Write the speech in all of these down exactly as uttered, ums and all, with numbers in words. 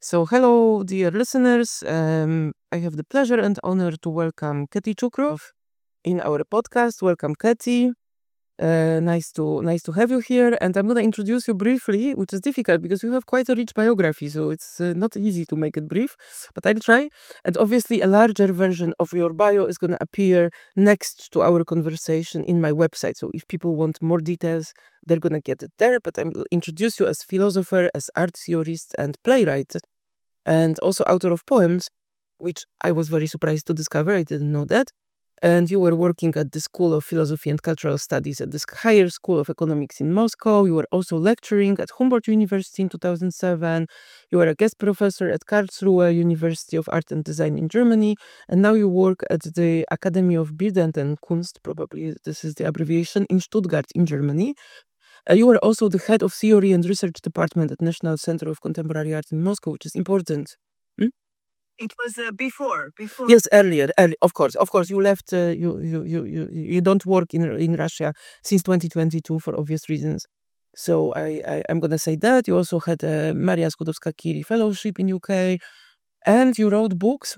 So, hello, dear listeners. Um, I have the pleasure and honor to welcome Katy Chukrov in our podcast. Welcome, Katy. Uh, nice to nice to have you here. And I'm gonna introduce you briefly, which is difficult because you have quite a rich biography, so it's uh, not easy to make it brief. But I'll try. And obviously, a larger version of your bio is gonna appear next to our conversation in my website. So if people want more details, they're gonna get it there. But I will introduce you as philosopher, as art theorist, and playwright, and also author of poems, which I was very surprised to discover. I didn't know that. And you were working at the School of Philosophy and Cultural Studies at the Higher School of Economics in Moscow. You were also lecturing at Humboldt University in two thousand seven. You were a guest professor at Karlsruhe University of Art and Design in Germany. And now you work at the Academy of Bildend and Kunst, probably this is the abbreviation, in Stuttgart in Germany. Uh, you were also the head of theory and research department at National Center of Contemporary Art in Moscow, which is important. Hmm? It was uh, before, before. Yes, earlier, early, of course, of course. You left. Uh, you, you, you, you, you don't work in in Russia since twenty twenty-two for obvious reasons. So I, I I'm gonna say that you also had a Maria Skłodowska-Curie Fellowship in U K, and you wrote books.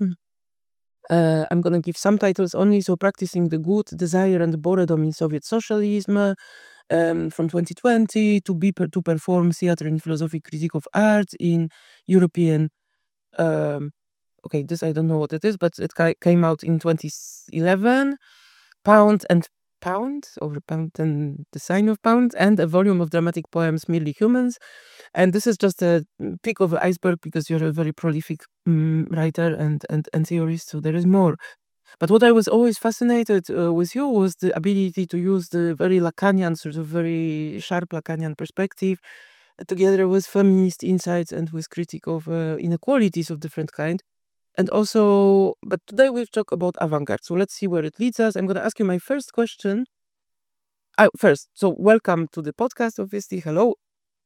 Uh, I'm gonna give some titles only. So, Practicing the Good, Desire and Boredom in Soviet Socialism, um, from twenty twenty, to be per, to perform theater and philosophy critique of art in European. Um, okay, this I don't know what it is, but it ca- came out in twenty eleven. Pound and Pound, or Pound and the Sign of Pound, and a volume of dramatic poems, Merely Humans. And this is just a mm, peak of the iceberg because you're a very prolific um, writer and, and, and theorist, so there is more. But what I was always fascinated uh, with you was the ability to use the very Lacanian, sort of very sharp Lacanian perspective, uh, together with feminist insights and with critique of uh, inequalities of different kind. And also, but today we'll talk about avant-garde. So let's see where it leads us. I'm going to ask you my first question. Uh, first, so welcome to the podcast, obviously. Hello.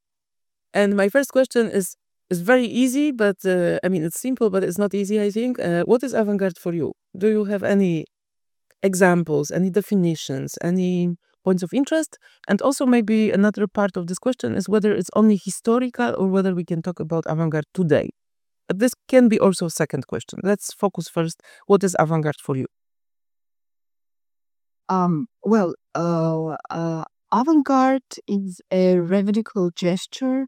And my first question is is very easy, but uh, I mean, it's simple, but it's not easy, I think. Uh, what is avant-garde for you? Do you have any examples, any definitions, any points of interest? And also, maybe another part of this question is whether it's only historical or whether we can talk about avant-garde today. But this can be also a second question. Let's focus first. What is avant-garde for you? Um, well, uh, uh, avant-garde is a radical gesture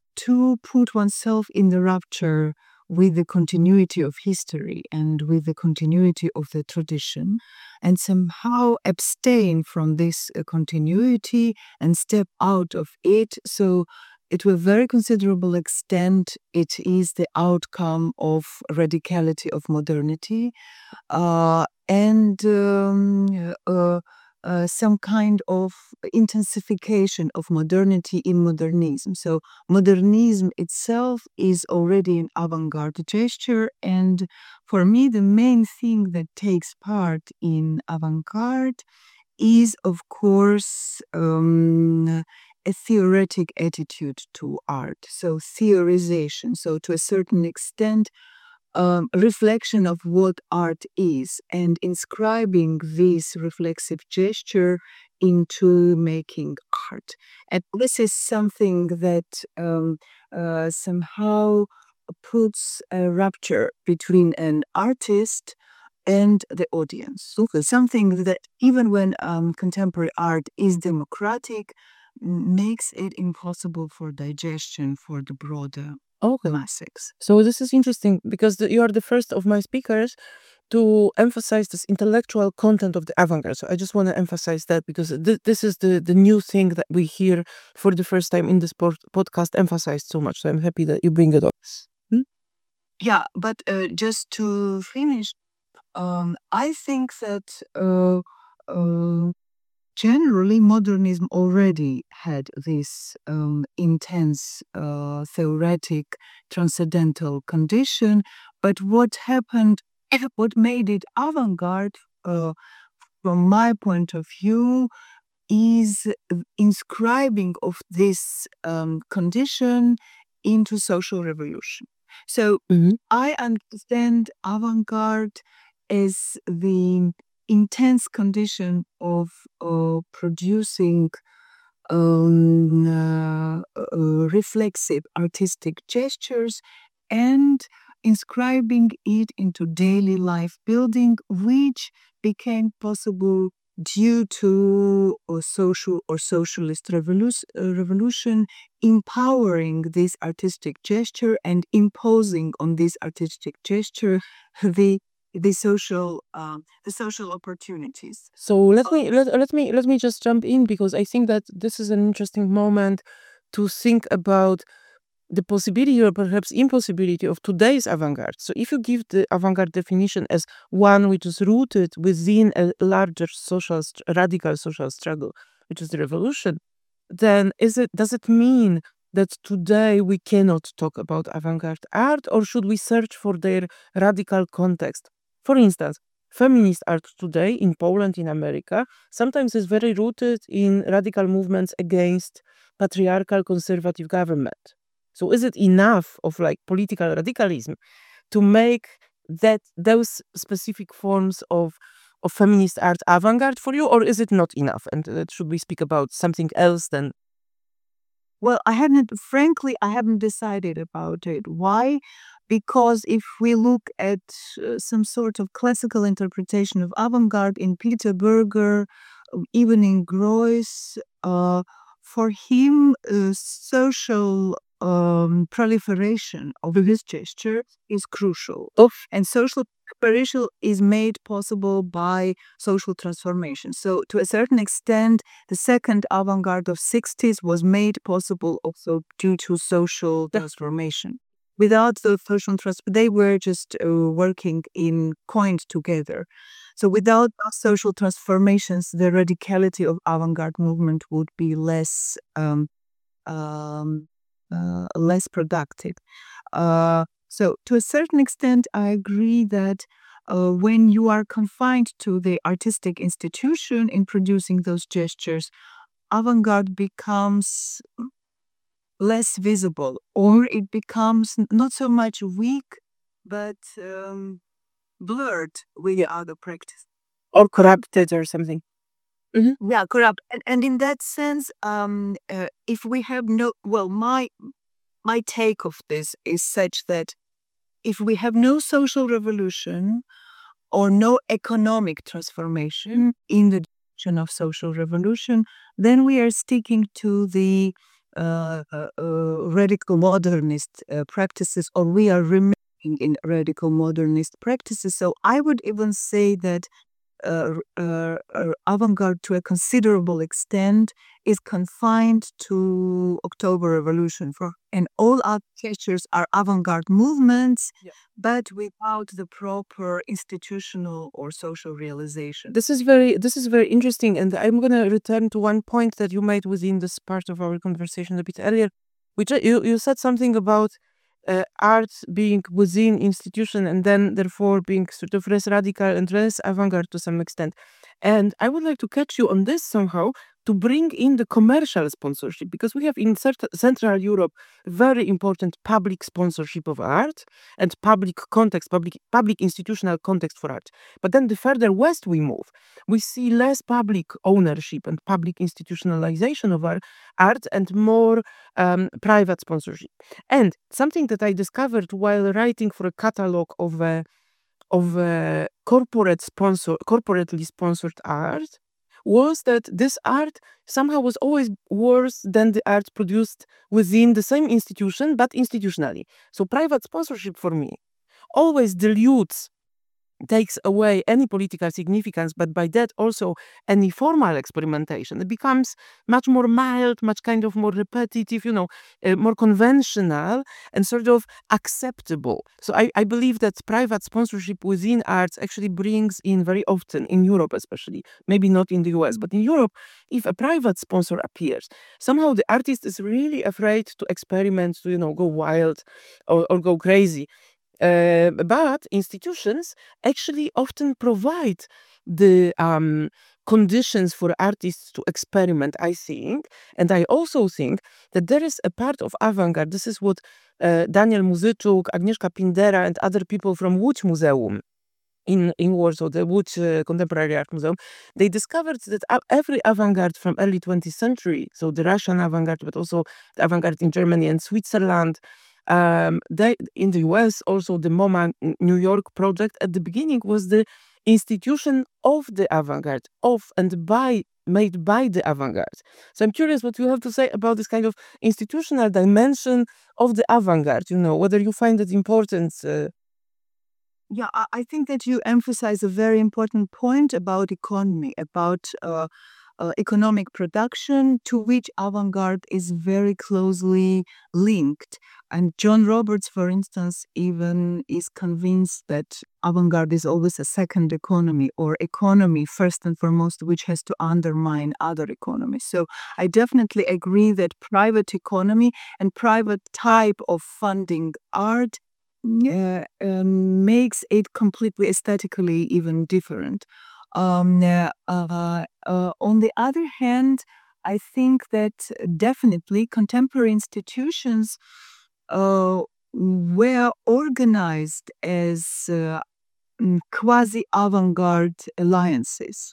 to put oneself in the rupture with the continuity of history and with the continuity of the tradition, and somehow abstain from this uh, continuity and step out of it. So, it to a very considerable extent, it is the outcome of radicality of modernity, uh, and um, uh, uh, some kind of intensification of modernity in modernism. So, modernism itself is already an avant garde gesture. And for me, the main thing that takes part in avant garde is, of course, um, a theoretic attitude to art. So, theorization. So, to a certain extent, um, reflection of what art is and inscribing this reflexive gesture into making art. And this is something that um, uh, somehow puts a rupture between an artist and the audience. So something that, even when um, contemporary art is democratic, m- makes it impossible for digestion for the broader Okay. masses. So this is interesting because the, you are the first of my speakers to emphasize this intellectual content of the avant-garde. So I just want to emphasize that because th- this is the, the new thing that we hear for the first time in this pod- podcast emphasized so much. So I'm happy that you bring it up. Hmm? Yeah, but uh, just to finish, um, I think that uh, uh, generally modernism already had this um, intense uh, theoretic transcendental condition, but what happened, what made it avant-garde, uh, from my point of view, is inscribing of this um, condition into social revolution. So Mhm. I understand avant-garde as the intense condition of uh, producing um, uh, uh, reflexive artistic gestures and inscribing it into daily life building, which became possible due to a social or socialist revolu- uh, revolution, empowering this artistic gesture and imposing on this artistic gesture the the social um, the social opportunities. So let me let, let me let me just jump in, because I think that this is an interesting moment to think about the possibility or perhaps impossibility of today's avant-garde. So if you give the avant-garde definition as one which is rooted within a larger social st- radical social struggle, which is the revolution, then is it does it mean that today we cannot talk about avant-garde art, or should we search for their radical context? For instance, feminist art today in Poland, in America, sometimes is very rooted in radical movements against patriarchal conservative government. So is it enough of like political radicalism to make that those specific forms of of feminist art avant-garde for you, or is it not enough? And uh, should we speak about something else than? Well, I hadn't, frankly, I haven't decided about it. Why? Because if we look at uh, some sort of classical interpretation of avant garde in Peter Berger, uh, even in Greuze, uh, for him, uh, social um, proliferation of this gesture is crucial. Oh, And social proliferation is made possible by social transformation. So, to a certain extent, the second avant-garde of sixties was made possible also due to social transformation. Without the social transformation, they were just uh, working in coined together. So without those social transformations, the radicality of avant-garde movement would be less um, um, uh, less productive. Uh, so to a certain extent, I agree that uh, when you are confined to the artistic institution in producing those gestures, avant-garde becomes less visible, or it becomes n- not so much weak, but um, blurred with other practices. or corrupted or something. Yeah, corrupt. And, and in that sense, um, uh, if we have no, well, my my take of this is such that if we have no social revolution or no economic transformation in the direction of social revolution, then we are sticking to the uh, uh, uh, radical modernist uh, practices, or we are remaining in radical modernist practices. So I would even say that uh, uh, uh, avant-garde to a considerable extent is confined to October Revolution. For and all art gestures are avant-garde movements, Yeah. but without the proper institutional or social realization. This is very this is very interesting, and I'm gonna return to one point that you made within this part of our conversation a bit earlier, which uh, you you said something about uh, art being within institution and then therefore being sort of less radical and less avant-garde to some extent. And I would like to catch you on this somehow to bring in the commercial sponsorship, because we have in cert- Central Europe very important public sponsorship of art and public context, public public institutional context for art. But then the further west we move, we see less public ownership and public institutionalization of our art and more um, private sponsorship. And something that I discovered while writing for a catalog of uh, of uh, corporate sponsor, corporately sponsored art, was that this art somehow was always worse than the art produced within the same institution, but institutionally. So private sponsorship for me always dilutes, takes away any political significance, but by that also any formal experimentation. It becomes much more mild, much kind of more repetitive, you know, uh, more conventional and sort of acceptable. So I, I believe that private sponsorship within arts actually brings in very often, in Europe especially, maybe not in the U S, but in Europe, if a private sponsor appears, somehow the artist is really afraid to experiment, to, you know, go wild or, or go crazy. Uh, but institutions actually often provide the um, conditions for artists to experiment, I think. And I also think that there is a part of avant-garde. This is what uh, Daniel Muzyczuk, Agnieszka Pindera, and other people from Łódź Museum in, in Warsaw, the Łódź uh, Contemporary Art Museum, they discovered that a- every avant-garde from early twentieth century, so the Russian avant-garde, but also the avant-garde in Germany and Switzerland, Um, they, in the U S, also the MoMA New York project at the beginning was the institution of the avant-garde, of and by, made by the avant-garde. So I'm curious what you have to say about this kind of institutional dimension of the avant-garde, you know, whether you find it important. Uh, Yeah, I, I think that you emphasize a very important point about economy, about uh, uh, economic production, to which avant-garde is very closely linked. And John Roberts, for instance, even is convinced that avant-garde is always a second economy, or economy first and foremost, which has to undermine other economies. So I definitely agree that private economy and private type of funding art uh, um, makes it completely aesthetically even different. Um, uh, uh, uh, on the other hand, I think that definitely contemporary institutions uh, were organized as uh, mm, quasi avant garde alliances.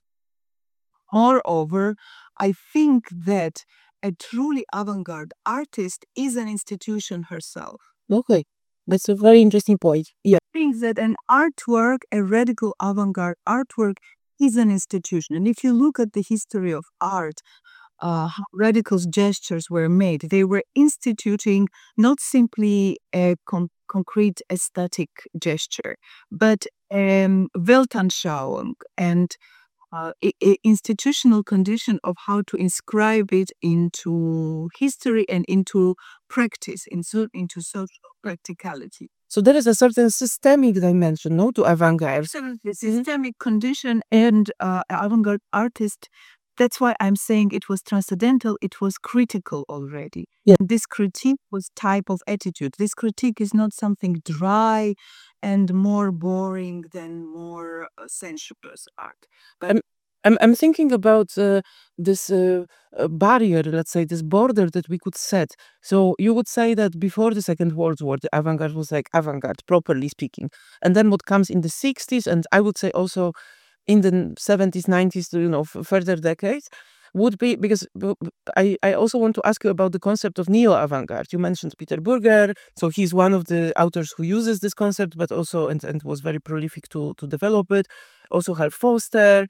Moreover, I think that a truly avant garde artist is an institution herself. okay, that's a very interesting point. Yeah. Thinks that an artwork, a radical avant-garde artwork, is an institution. And if you look at the history of art, uh, how radical gestures were made. They were instituting not simply a con- concrete aesthetic gesture, but um, Weltanschauung and uh, i- i- institutional condition of how to inscribe it into history and into practice, into, into social practicality. So there is a certain systemic dimension, no, to avant-garde. Absolutely. Systemic condition and uh, avant-garde artist. That's why I'm saying it was transcendental. It was critical already. Yeah. This critique was type of attitude. This critique is not something dry and more boring than more uh, sensuous art. I'm, I'm, I'm thinking about uh, this uh, uh, barrier, let's say, this border that we could set. So you would say that before the Second World War, the avant-garde was like avant-garde, properly speaking. And then what comes in the sixties, and I would say also in the seventies, nineties, you know, f- further decades, would be, because b- b- I, I also want to ask you about the concept of neo-avant-garde. You mentioned Peter Burger, so he's one of the authors who uses this concept, but also, and, and was very prolific to, to develop it. Also Hal Foster,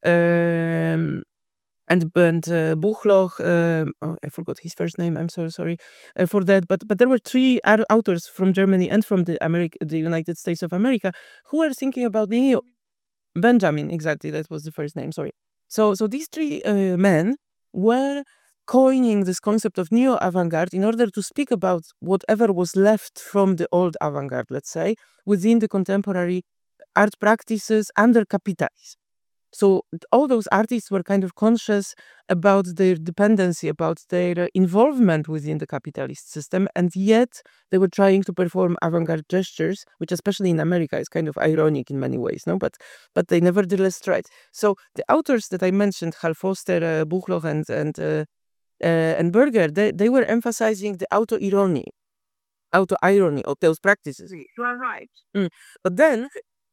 um, and and uh, Buchloch, um, oh, I forgot his first name. I'm so sorry uh, for that. But but there were three ar- authors from Germany and from the America, the United States of America, who were thinking about neo Benjamin. Exactly, that was the first name. Sorry. So so these three uh, men were coining this concept of neo avant-garde in order to speak about whatever was left from the old avant-garde, let's say, within the contemporary art practices under capitalism. So all those artists were kind of conscious about their dependency, about their uh, involvement within the capitalist system, and yet they were trying to perform avant-garde gestures, which especially in America is kind of ironic in many ways, no? But but they nevertheless tried. So the authors that I mentioned, Hal Foster, uh, Buchloch, and and uh, uh, and Berger, they, they were emphasizing the auto-irony, auto-irony of those practices. You are right. Mm. But then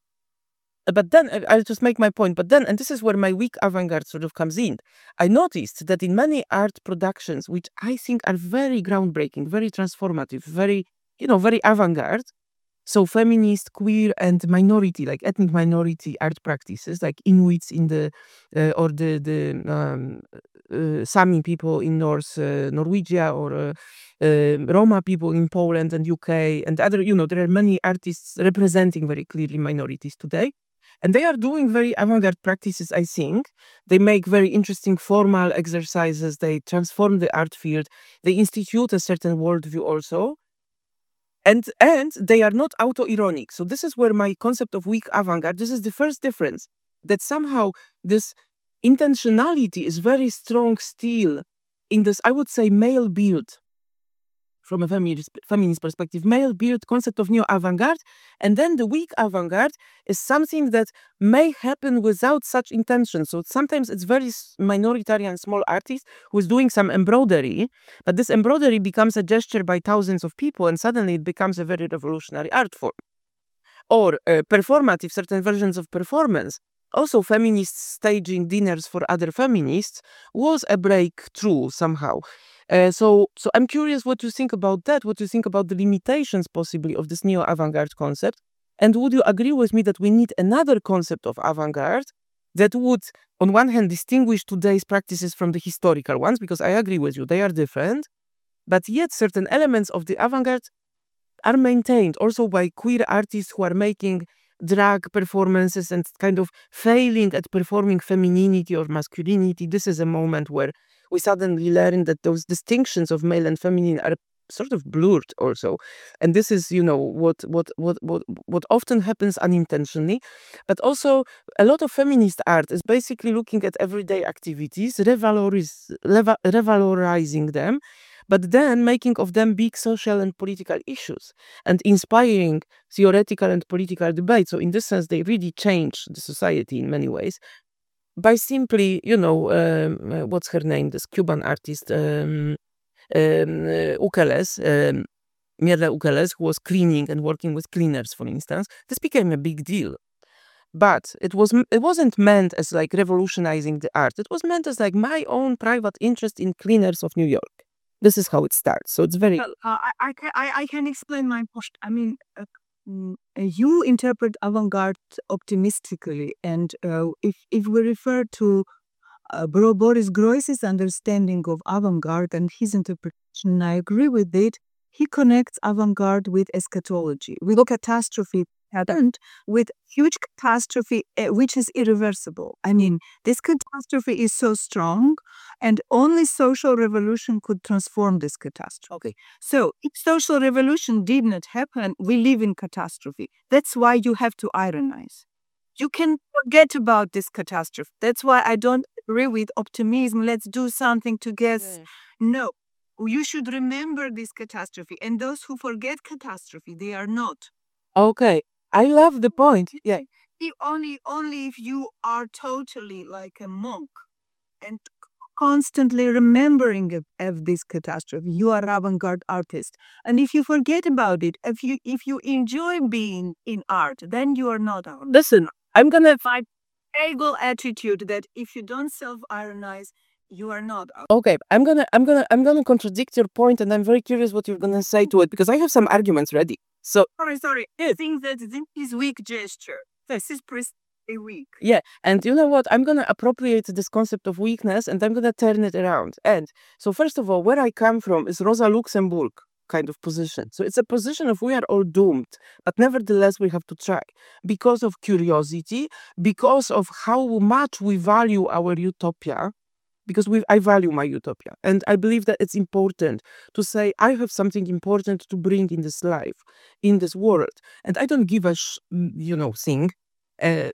but then I- I'll just make my point. But then, and this is where my weak avant-garde sort of comes in. I noticed that in many art productions, which I think are very groundbreaking, very transformative, very, you know, very avant-garde. So feminist, queer, and minority, like ethnic minority art practices, like Inuits in the, uh, or the the um, uh, Sami people in North uh, Norwegia, or uh, uh, Roma people in Poland and U K, and other. You know, there are many artists representing very clearly minorities today. And they are doing very avant-garde practices, I think. They make very interesting formal exercises. They transform the art field. They institute a certain worldview also. And and they are not auto-ironic. So this is where my concept of weak avant-garde, this is the first difference. That somehow this intentionality is very strong still in this, I would say, male build, from a feminist, feminist perspective, male build concept of neo avant-garde, and then the weak avant-garde is something that may happen without such intention. So sometimes it's very s- minoritarian and small artist who is doing some embroidery, but this embroidery becomes a gesture by thousands of people, and suddenly it becomes a very revolutionary art form. Or uh, performative, certain versions of performance. Also, feminists staging dinners for other feminists was a breakthrough somehow. Uh, so, so I'm curious what you think about that. What you think about the limitations possibly of this neo-avant-garde concept, and would you agree with me that we need another concept of avant-garde that would, on one hand, distinguish today's practices from the historical ones? Because I agree with you, they are different, but yet certain elements of the avant-garde are maintained also by queer artists who are making drag performances and kind of failing at performing femininity or masculinity. This is a moment where we suddenly learn that those distinctions of male and feminine are sort of blurred also. And this is, you know, what what what what what often happens unintentionally. But also a lot of feminist art is basically looking at everyday activities, revaloriz leva- revalorizing them, but then making of them big social and political issues and inspiring theoretical and political debate. So in this sense, they really change the society in many ways by simply, you know, um, uh, what's her name? This Cuban artist, um, um, uh, Ukeles, um, Mierle Ukeles, who was cleaning and working with cleaners, for instance. This became a big deal. But it was m- it wasn't meant as like revolutionizing the art. It was meant as like my own private interest in cleaners of New York. This is how it starts. So it's very Well, uh, I, I, can, I, I can explain my post. I mean, uh, mm, uh, you interpret avant-garde optimistically, and uh, if if we refer to uh, Bro Boris Groys's understanding of avant-garde and his interpretation, I agree with it. He connects avant-garde with eschatology, with a catastrophe pattern, with huge catastrophe uh, which is irreversible. I mean, this catastrophe is so strong, and only social revolution could transform this catastrophe. Okay. So, if social revolution did not happen, we live in catastrophe. That's why you have to ironize. You can forget about this catastrophe. That's why I don't agree with optimism. Let's do something to guess. Yeah. No, you should remember this catastrophe. And those who forget catastrophe, they are not. Okay. I love the point. Yeah. If only, only if you are totally like a monk and constantly remembering of, of this catastrophe, you are avant-garde artist. And if you forget about it, if you if you enjoy being in art, then you are not art. Listen, I'm gonna My ego attitude that if you don't self-ironize, you are not art. okay. I'm gonna I'm gonna I'm gonna contradict your point, and I'm very curious what you're gonna say to it because I have some arguments ready. So Sorry, sorry. I Yes. think that this is weak gesture. This is precisely weak. yeah, and you know what? I'm gonna appropriate this concept of weakness and I'm gonna turn it around. And so first of all, where I come from is Rosa Luxemburg kind of position. So it's a position of we are all doomed, but nevertheless we have to try because of curiosity, because of how much we value our utopia. Because we, I value my utopia, and I believe that it's important to say I have something important to bring in this life, in this world, and I don't give a sh- mm, you know thing. Uh,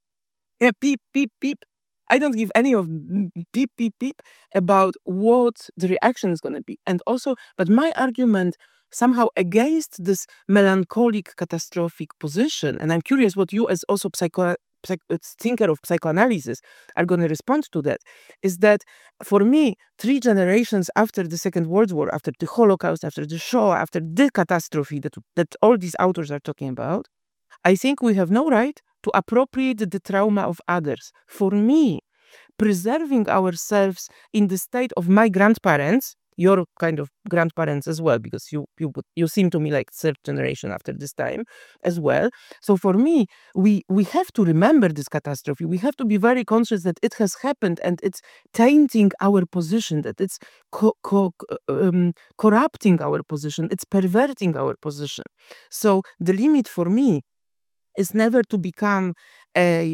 yeah, beep beep beep. I don't give any of mm, beep beep beep about what the reaction is going to be, and also, but my argument somehow against this melancholic, catastrophic position, and I'm curious what you, as also psycho psych- uh, thinker of psychoanalysis, are going to respond to that, is that for me, three generations after the Second World War, after the Holocaust, after the Shoah, after the catastrophe that that all these authors are talking about, I think we have no right to appropriate the trauma of others. For me, preserving ourselves in the state of my grandparents, your kind of grandparents as well, because you you would- you seem to me like third generation after this time as well. So for me, we we have to remember this catastrophe. We have to be very conscious that it has happened and it's tainting our position, that it's co- co- um, corrupting our position, it's perverting our position. So the limit for me is never to become a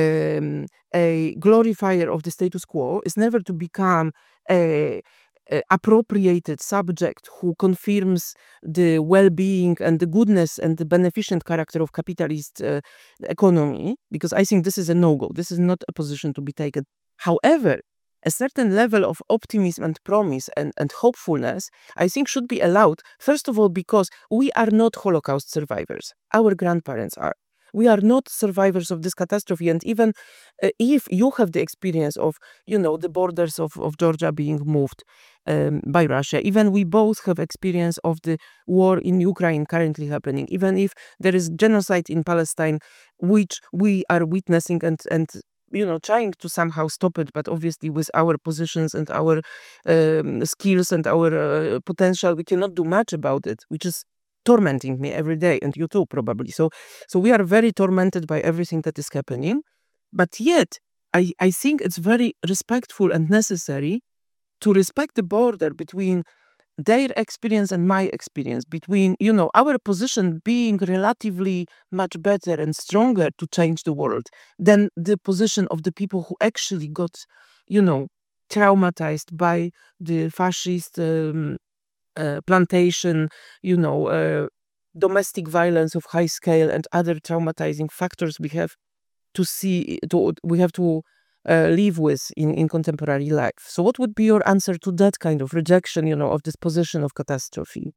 um, a glorifier of the status quo. Is never to become a, a appropriated subject who confirms the well-being and the goodness and the beneficent character of capitalist uh, economy. Because I think this is a no-go. This is not a position to be taken. However, a certain level of optimism and promise and, and hopefulness, I think, should be allowed. First of all, because we are not Holocaust survivors. Our grandparents are. We are not survivors of this catastrophe. And even uh, if you have the experience of, you know, the borders of, of Georgia being moved um, by Russia, even we both have experience of the war in Ukraine currently happening, even if there is genocide in Palestine, which we are witnessing and, and you know, trying to somehow stop it, but obviously with our positions and our um, skills and our uh, potential, we cannot do much about it, which is tormenting me every day, and you too probably. So, so we are very tormented by everything that is happening, but yet I, I think it's very respectful and necessary to respect the border between their experience and my experience, between, you know, our position being relatively much better and stronger to change the world than the position of the people who actually got, you know, traumatized by the fascist um, uh, plantation, you know, uh, domestic violence of high scale and other traumatizing factors we have to see, to, we have to uh, live with in, in contemporary life. So what would be your answer to that kind of rejection, you know, of this position of catastrophe?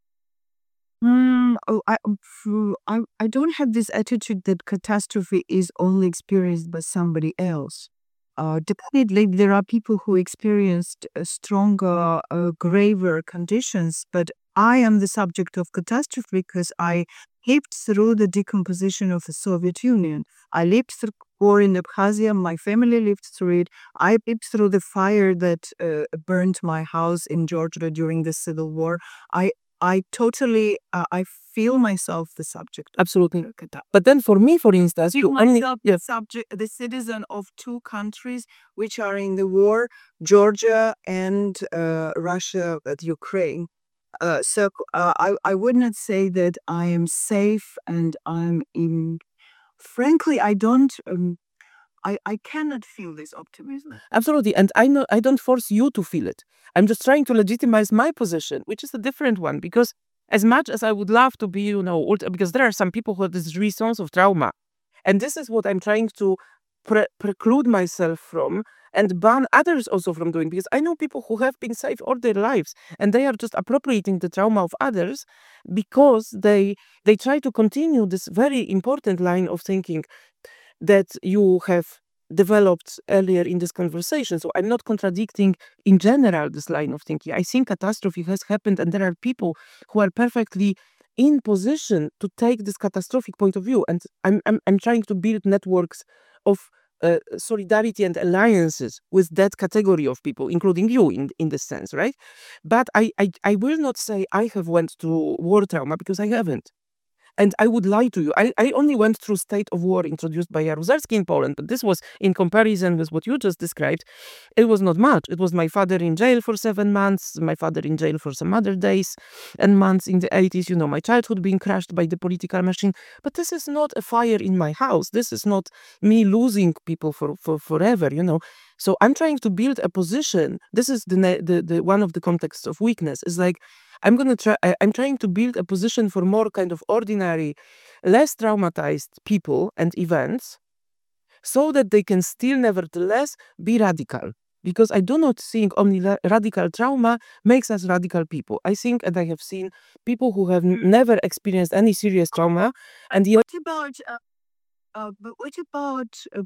Mm, oh, I, um, phew, I, I don't have this attitude that catastrophe is only experienced by somebody else. Uh, definitely, there are people who experienced uh, stronger, uh, graver conditions, but I am the subject of catastrophe because I lived through the decomposition of the Soviet Union. I lived through war in Abkhazia. My family lived through it. I lived through the fire that uh, burned my house in Georgia during the Civil War. I I totally, uh, I feel myself the subject of Absolutely. catastrophe. But then for me, for instance, Feel you only, myself yeah, the subject, the citizen of two countries which are in the war, Georgia and uh, Russia, at Ukraine. Uh, so uh, I, I would not say that I am safe and I'm in. Frankly, I don't. Um, I, I cannot feel this optimism. absolutely. And I know I don't force you to feel it. I'm just trying to legitimize my position, which is a different one. Because as much as I would love to be, you know, ultra, because there are some people who have this response of trauma. And this is what I'm trying to pre- preclude myself from and ban others also from doing. Because I know people who have been safe all their lives and they are just appropriating the trauma of others because they they try to continue this very important line of thinking that you have developed earlier in this conversation. So I'm not contradicting in general this line of thinking. I think catastrophe has happened and there are people who are perfectly in position to take this catastrophic point of view. And I'm, I'm, I'm trying to build networks of uh, solidarity and alliances with that category of people, including you in, in this sense, right? But I, I, I will not say I have went to war trauma because I haven't. And I would lie to you. I, I only went through state of war introduced by Jaruzelski in Poland, but this was in comparison with what you just described. It was not much. It was my father in jail for seven months, my father in jail for some other days and months in the eighties, you know, my childhood being crushed by the political machine. But this is not a fire in my house. This is not me losing people for, for forever, you know. So I'm trying to build a position. This is the, the, the one of the contexts of weakness. Is like I'm gonna try. I, I'm trying to build a position for more kind of ordinary, less traumatized people and events, so that they can still, nevertheless, be radical. Because I do not think only ra- radical trauma makes us radical people. I think, and I have seen people who have n- never experienced any serious trauma, and yet What about, uh, uh, but what about uh,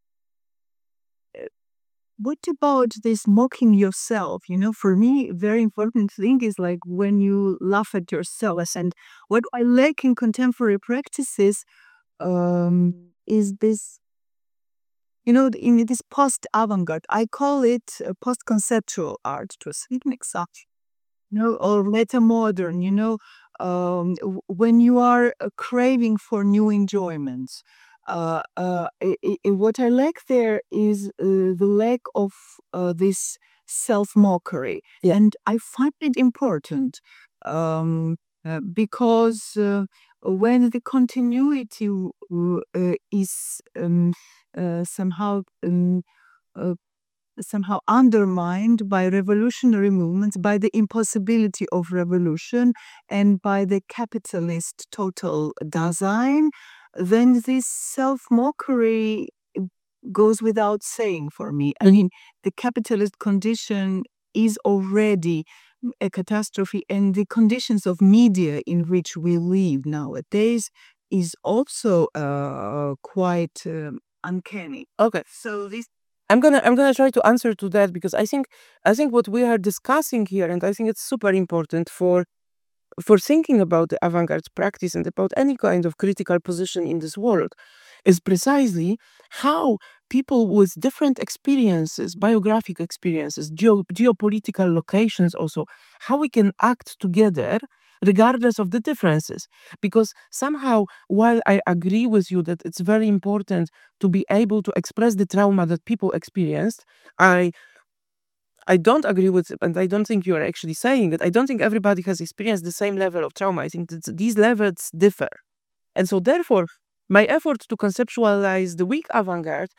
what about this mocking yourself? You know, for me, a very important thing is like when you laugh at yourself. And what I like in contemporary practices um, is this, you know, in this post avant garde. I call it uh, post conceptual art to a certain extent, you know, or meta modern, you know, um, w- when you are uh, craving for new enjoyments. Uh, uh, i i what I like there is uh, the lack of uh, this self mockery, yeah, and I find it important um, uh, because uh, when the continuity w- uh, is um, uh, somehow um, uh, somehow undermined by revolutionary movements, by the impossibility of revolution, and by the capitalist total Dasein, then this self mockery goes without saying for me. I mean, the capitalist condition is already a catastrophe, and the conditions of media in which we live nowadays is also uh, quite um, uncanny. okay. So this I'm gonna I'm gonna try to answer to that because I think I think what we are discussing here, and I think it's super important for for thinking about the avant-garde practice and about any kind of critical position in this world, is precisely how people with different experiences, biographic experiences, geo- geopolitical locations also, how we can act together regardless of the differences. Because somehow, while I agree with you that it's very important to be able to express the trauma that people experienced, I I don't agree with, and I don't think you are actually saying it. I don't think everybody has experienced the same level of trauma. I think that these levels differ. And so therefore, my effort to conceptualize the weak avant-garde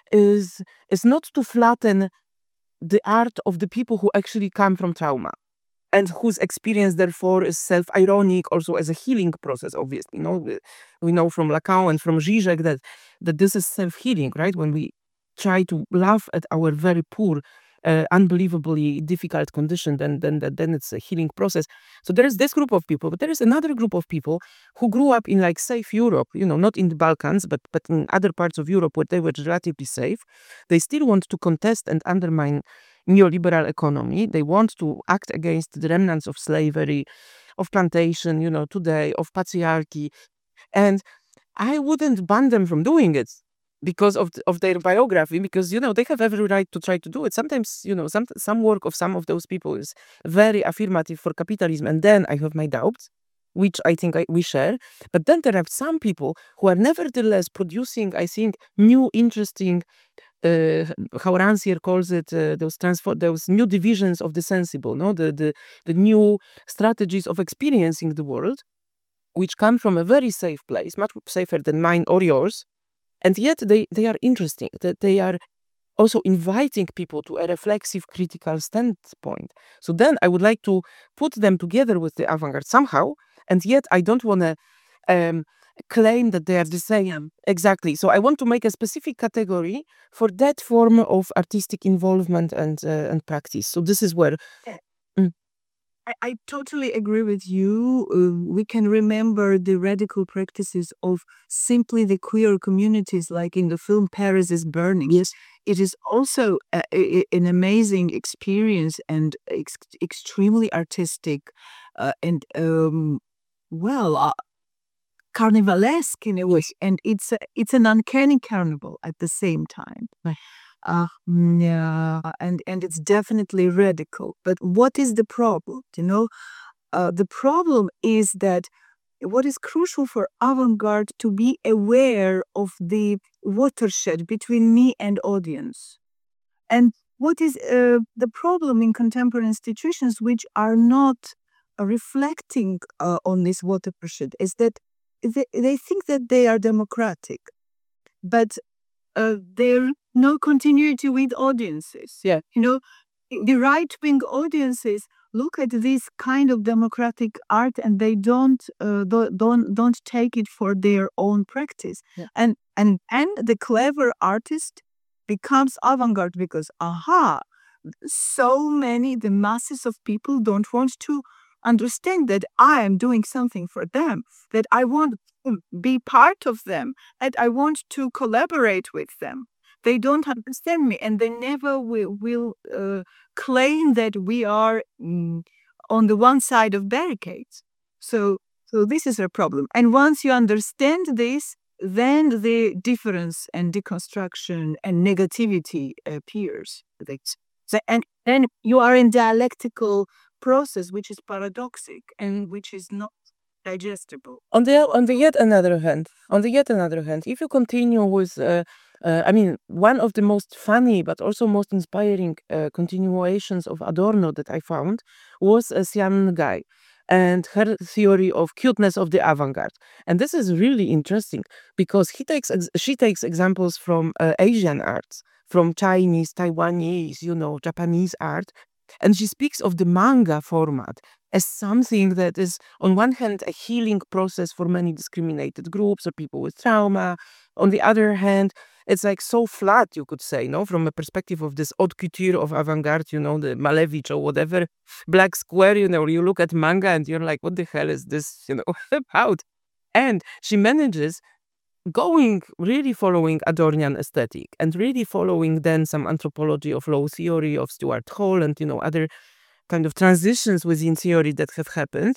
is is not to flatten the art of the people who actually come from trauma and whose experience therefore is self-ironic also as a healing process. Obviously, you know, we we know from Lacan and from Zizek that that this is self-healing, right? When we try to laugh at our very poor, uh, unbelievably difficult condition, then then then then it's a healing process. So there is this group of people, but there is another group of people who grew up in like safe Europe, you know, not in the Balkans, but but in other parts of Europe where they were relatively safe. They still want to contest and undermine neoliberal economy. They want to act against the remnants of slavery, of plantation, you know, today, of patriarchy. And I wouldn't ban them from doing it because of, th- of their biography, because, you know, they have every right to try to do it. Sometimes, you know, some, some work of some of those people is very affirmative for capitalism. And then I have my doubts, which I think I, we share. But then there are some people who are nevertheless producing, I think, new, interesting, uh, how Rancière calls it, uh, those transfer, those new divisions of the sensible, no, the, the the new strategies of experiencing the world, which come from a very safe place, much safer than mine or yours, and yet they they are interesting. That they are also inviting people to a reflexive, critical standpoint. So then I would like to put them together with the avant-garde somehow, and yet I don't want to um, claim that they are the same. Exactly. So I want to make a specific category for that form of artistic involvement and uh, and practice. So this is where. Mm. I, I totally agree with you. Uh, we can remember the radical practices of simply the queer communities, like in the film Paris is Burning. Yes. It is also a, a- an amazing experience and ex- extremely artistic uh, and, um, well, uh, carnivalesque in a way. And it's, a, it's an uncanny carnival at the same time. Right. Uh, mm, yeah, and and it's definitely radical. But what is the problem? You know, uh, the problem is that what is crucial for avant-garde to be aware of the watershed between me and audience. And what is uh, the problem in contemporary institutions which are not uh, reflecting uh, on this watershed is that they, they think that they are democratic, but uh, there no continuity with audiences. Yeah. You know, the right wing audiences look at this kind of democratic art and they don't uh, do- don't don't take it for their own practice. Yeah. And and and the clever artist becomes avant-garde because aha, so many the masses of people don't want to understand that I am doing something for them, that I want to be part of them, and I want to collaborate with them. They don't understand me, and they never will, will uh, claim that we are mm, on the one side of barricades. So, so this is a problem. And once you understand this, then the difference and deconstruction and negativity appears. That's- so- And then you are in dialectical process, which is paradoxic and which is not digestible. On the on the yet another hand, on the yet another hand, if you continue with, uh, uh, I mean, one of the most funny but also most inspiring uh, continuations of Adorno that I found was uh, Sian Guy and her theory of cuteness of the avant-garde. And this is really interesting because he takes ex- she takes examples from uh, Asian arts, from Chinese, Taiwanese, you know, Japanese art, and she speaks of the manga format as something that is, on one hand, a healing process for many discriminated groups or people with trauma. On the other hand, it's like so flat, you could say, no, from a perspective of this haute couture of avant-garde, you know, the Malevich or whatever, black square, you know, you look at manga and you're like, what the hell is this, you know, about? And she manages going really following Adornian aesthetic and really following then some anthropology of law theory of Stuart Hall and, you know, other kind of transitions within theory that have happened.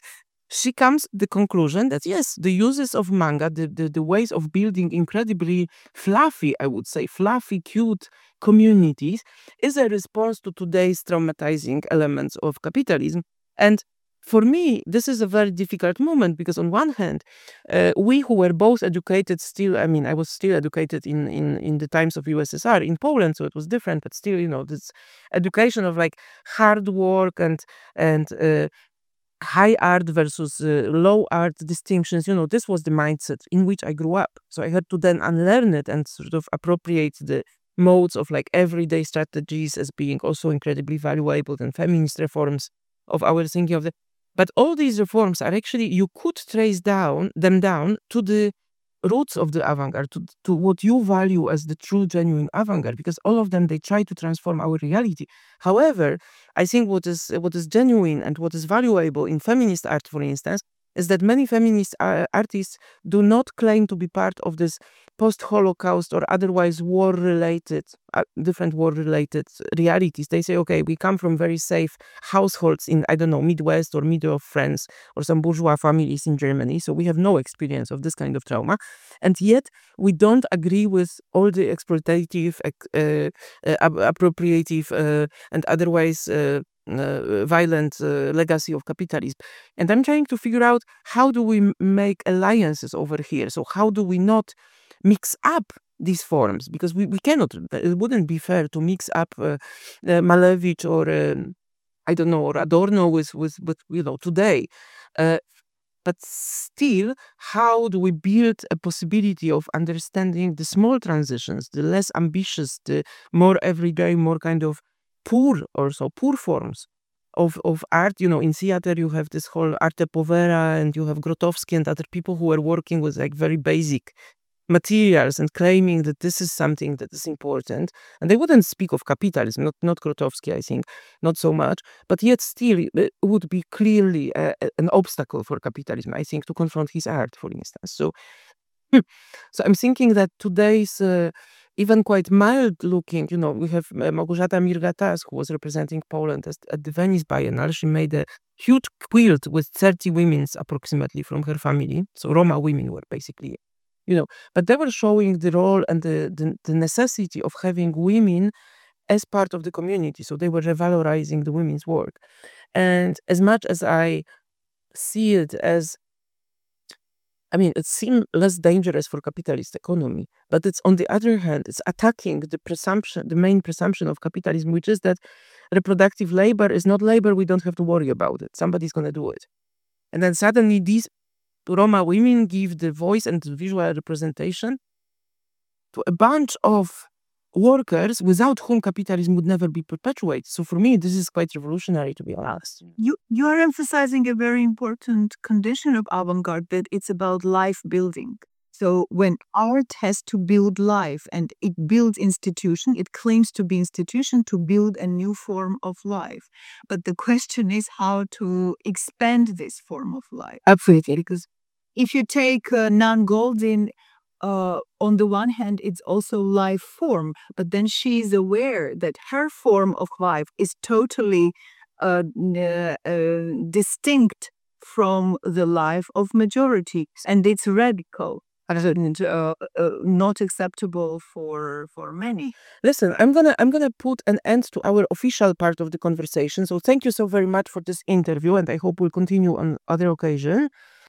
she comes to the conclusion that yes, the uses of manga, the, the, the ways of building incredibly fluffy, I would say, fluffy, cute communities is a response to today's traumatizing elements of capitalism. And for me, this is a very difficult moment because on one hand, uh, we who were both educated still, I mean, I was still educated in, in, in the times of U S S R in Poland, so it was different, but still, you know, this education of like hard work and, and, uh, high art versus uh, low art distinctions, you know, this was the mindset in which I grew up. So I had to then unlearn it and sort of appropriate the modes of like everyday strategies as being also incredibly valuable and feminist reforms of our thinking of the. But all these reforms are actually, you could trace down them down to the roots of the avant-garde, to, to what you value as the true, genuine avant-garde, because all of them, they try to transform our reality. However, I think what is what is genuine and what is valuable in feminist art, for instance, is that many feminist uh, artists do not claim to be part of this post-Holocaust or otherwise war-related, uh, different war-related realities. They say, okay, we come from very safe households in, I don't know, Midwest or middle of France or some bourgeois families in Germany, so we have no experience of this kind of trauma. And yet, we don't agree with all the exploitative, uh, uh, appropriative, uh, and otherwise uh, uh, violent uh, legacy of capitalism. And I'm trying to figure out how do we m- make alliances over here? So how do we not mix up these forms? Because we, we cannot, it wouldn't be fair to mix up uh, uh, Malevich or um, I don't know, or Adorno with, with, with you know, today. Uh, but still, how do we build a possibility of understanding the small transitions, the less ambitious, the more everyday, more kind of poor or so poor forms of, of art? You know, in theater, you have this whole arte povera, and you have Grotowski and other people who are working with like very basic materials and claiming that this is something that is important. And they wouldn't speak of capitalism, not, not Grotowski, I think, not so much, but yet still it would be clearly a, a- an obstacle for capitalism, I think, to confront his art, for instance. So, hmm, so I'm thinking that today's uh, even quite mild looking, you know, we have uh, Małgorzata Mirgatas, who was representing Poland as, at the Venice Biennale. She made a huge quilt with thirty women approximately from her family. So Roma women were basically, you know, but they were showing the role and the, the, the necessity of having women as part of the community. So they were revalorizing the women's work. And as much as I see it as, I mean, it seems less dangerous for capitalist economy, but it's on the other hand, it's attacking the presumption, the main presumption of capitalism, which is that reproductive labor is not labor. We don't have to worry about it. Somebody's going to do it. And then suddenly these Roma women give the voice and the visual representation to a bunch of workers without whom capitalism would never be perpetuated. So for me, this is quite revolutionary, to be honest. You you are emphasizing a very important condition of avant-garde, that it's about life building. So when art has to build life and it builds institution, it claims to be institution to build a new form of life. But the question is how to expand this form of life. Absolutely. Because if you take uh, Nan Goldin, uh, on the one hand, it's also life form, but then she is aware that her form of life is totally uh, n- uh, distinct from the life of majority, and it's radical and uh, uh, not acceptable for for many. Listen, I'm gonna I'm gonna put an end to our official part of the conversation. So thank you so very much for this interview, and I hope we'll continue on other occasion.